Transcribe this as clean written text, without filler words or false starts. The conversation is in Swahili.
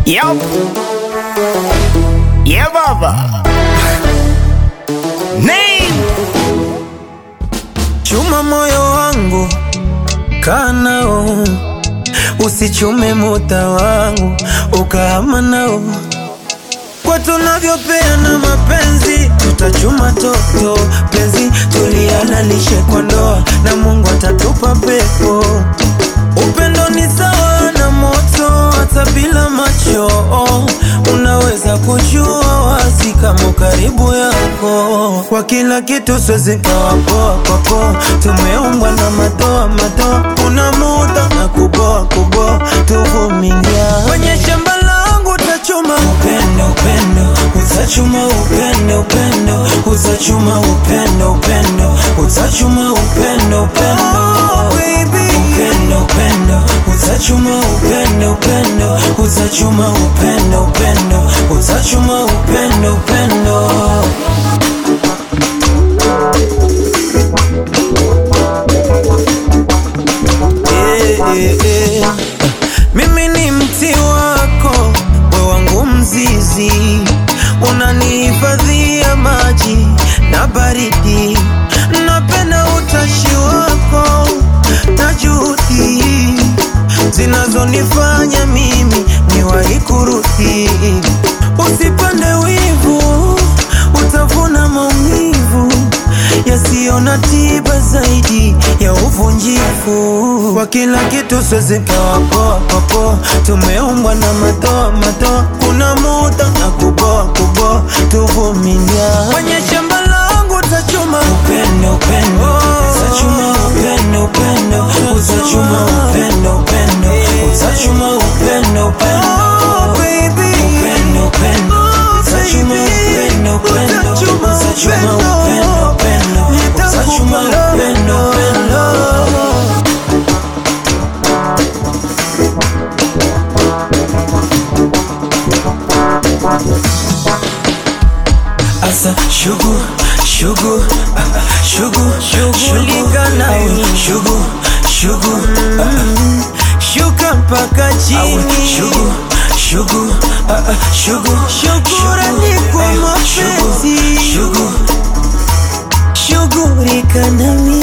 Yup. Yeah, baba. Name. Chuma moyo wangu, kaa nao, usichume muda wangu, ukahama nao. Kwa tunavyopeana mapenzi, tutachuma toto penzi, tulihalalishe kwa ndoa, na Mungu atatupa pepo. Upendo ni sawa na moto, hata bila macho unaweza kujua wazi kama karibu yako. Kwa kila kitu siwezi kawa poa kwa poa, tumeumbwa na madoa madoa, kuna muda na kuboa kuboa, tuvumilia. Kwenye shamba langu utachuma upendo upendo, utachuma upendo upendo, utachuma upendo upendo, utachuma upendo upendo, baby upendo upendo, utachuma upendo upendo, utachuma upendo upendo, utachuma upendo upendo. Mimi ni mti wako, wewe wangu mzizi, unanihifadhia maji na baridi. Napenda utashi wako na juhudi zinazonifanya mimi niwahi kurudi. Usipande wivu, utavuna maumivu yasiyo na tiba zaidi ya uvunjifu. Kwa kila kitu siwezi kawa poa kwa poa, tumeumbwa na madoa madoa, kuna muda na kuboa kuboa, tuvumilia. Kwenye shamba langu utachuma upendo upendo, utachuma upendo upendo, utachuma upendo upendo, utachuma upendo upendo, baby upendo upendo, utachuma upendo upendo, utachuma upendo upendo, utachuma upendo upendo. Asa shugu shugu shugu shughulika nawe, shugu shugu shuka mpaka chini, shugu shugu shugu shukurani kwa mapenzi, shughulika nami.